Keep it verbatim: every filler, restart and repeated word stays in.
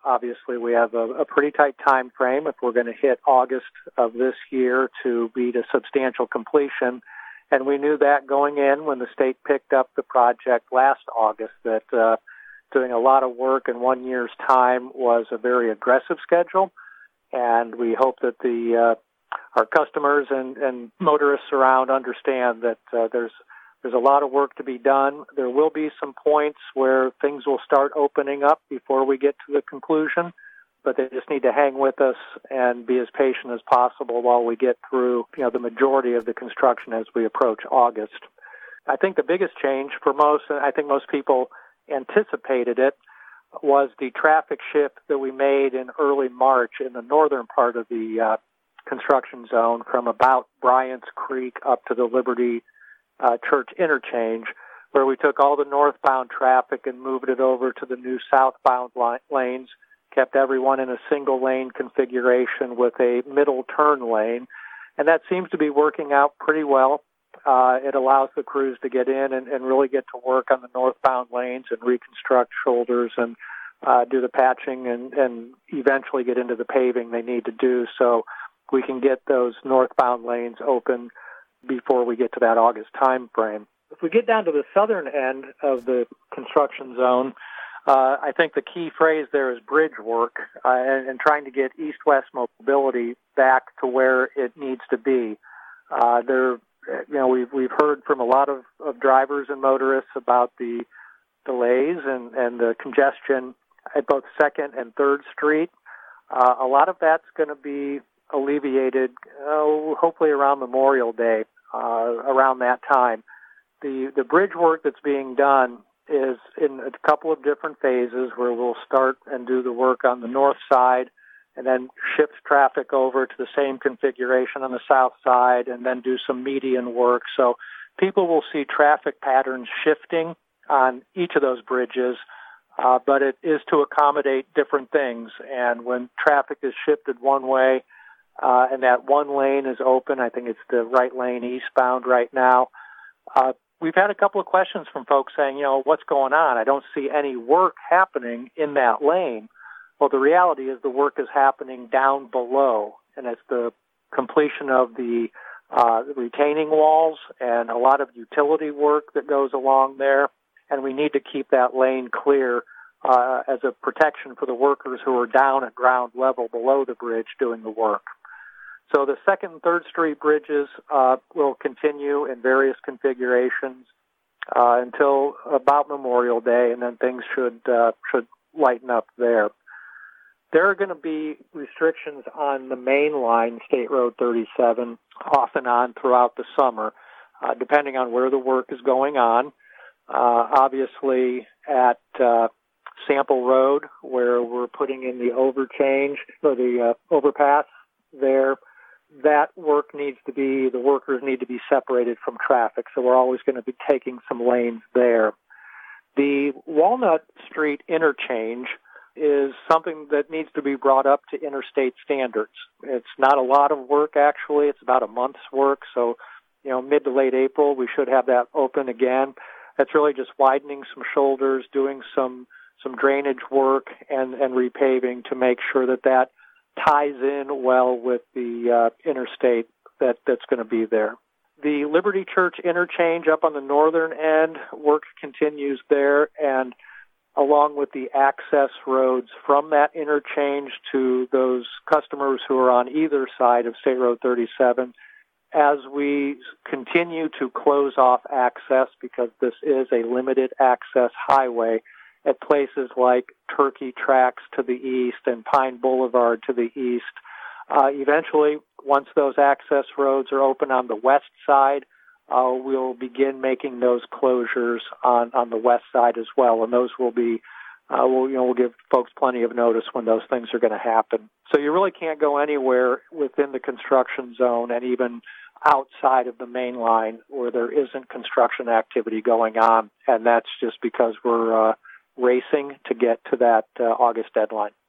obviously we have a, a pretty tight time frame if we're going to hit August of this year to be to substantial completion. And we knew that going in when the state picked up the project last August, that uh, doing a lot of work in one year's time was a very aggressive schedule. And we hope that the uh, our customers and, and motorists around understand that uh, there's there's a lot of work to be done. There will be some points where things will start opening up before we get to the conclusion, but they just need to hang with us and be as patient as possible while we get through, you know, the majority of the construction as we approach August. I think the biggest change for most, and I think most people anticipated it, was the traffic shift that we made in early March in the northern part of the uh, construction zone from about Bryant's Creek up to the Liberty uh, Church interchange, where we took all the northbound traffic and moved it over to the new southbound li- lanes, kept everyone in a single lane configuration with a middle turn lane, and that seems to be working out pretty well. Uh, it allows the crews to get in and, and really get to work on the northbound lanes and reconstruct shoulders and uh, do the patching and, and eventually get into the paving they need to do so we can get those northbound lanes open before we get to that August time frame. If we get down to the southern end of the construction zone, uh, I think the key phrase there is bridge work uh, and, and trying to get east-west mobility back to where it needs to be. Uh, there, you know, we've we've heard from a lot of, of drivers and motorists about the delays and, and the congestion at both Second and Third Street. Uh, a lot of that's going to be alleviated, oh, hopefully around Memorial Day, uh, around that time. The the bridge work that's being done is in a couple of different phases where we'll start and do the work on the north side and then shift traffic over to the same configuration on the south side and then do some median work. So people will see traffic patterns shifting on each of those bridges, uh, but it is to accommodate different things. And when traffic is shifted one way, Uh, and that one lane is open, I think it's the right lane eastbound right now. Uh, we've had a couple of questions from folks saying, you know, what's going on? I don't see any work happening in that lane. Well, the reality is the work is happening down below, and it's the completion of the uh, retaining walls and a lot of utility work that goes along there, and we need to keep that lane clear uh, as a protection for the workers who are down at ground level below the bridge doing the work. So the Second and Third Street bridges uh, will continue in various configurations uh, until about Memorial Day, and then things should uh, should lighten up there. There are going to be restrictions on the main line, State Road thirty-seven, off and on throughout the summer, uh, depending on where the work is going on. Uh, obviously, at uh, Sample Road, where we're putting in the overchange, or the uh, overpass there, that work needs to be, the workers need to be separated from traffic, so we're always going to be taking some lanes there. The Walnut Street interchange is something that needs to be brought up to interstate standards. It's not a lot of work, actually. It's about a month's work, so, you know, mid to late April, we should have that open again. That's really just widening some shoulders, doing some some drainage work and, and repaving to make sure that that ties in well with the uh, interstate that, that's going to be there. The Liberty Church interchange up on the northern end, work continues there, and along with the access roads from that interchange to those customers who are on either side of State Road thirty-seven, as we continue to close off access, because this is a limited access highway, at places like Turkey Tracks to the east and Pine Boulevard to the east. Uh, eventually, once those access roads are open on the west side, uh, we'll begin making those closures on, on the west side as well, and those will be, uh, we'll, you know, we'll give folks plenty of notice when those things are going to happen. So you really can't go anywhere within the construction zone and even outside of the main line where there isn't construction activity going on, and that's just because we're uh, racing to get to that uh, August deadline.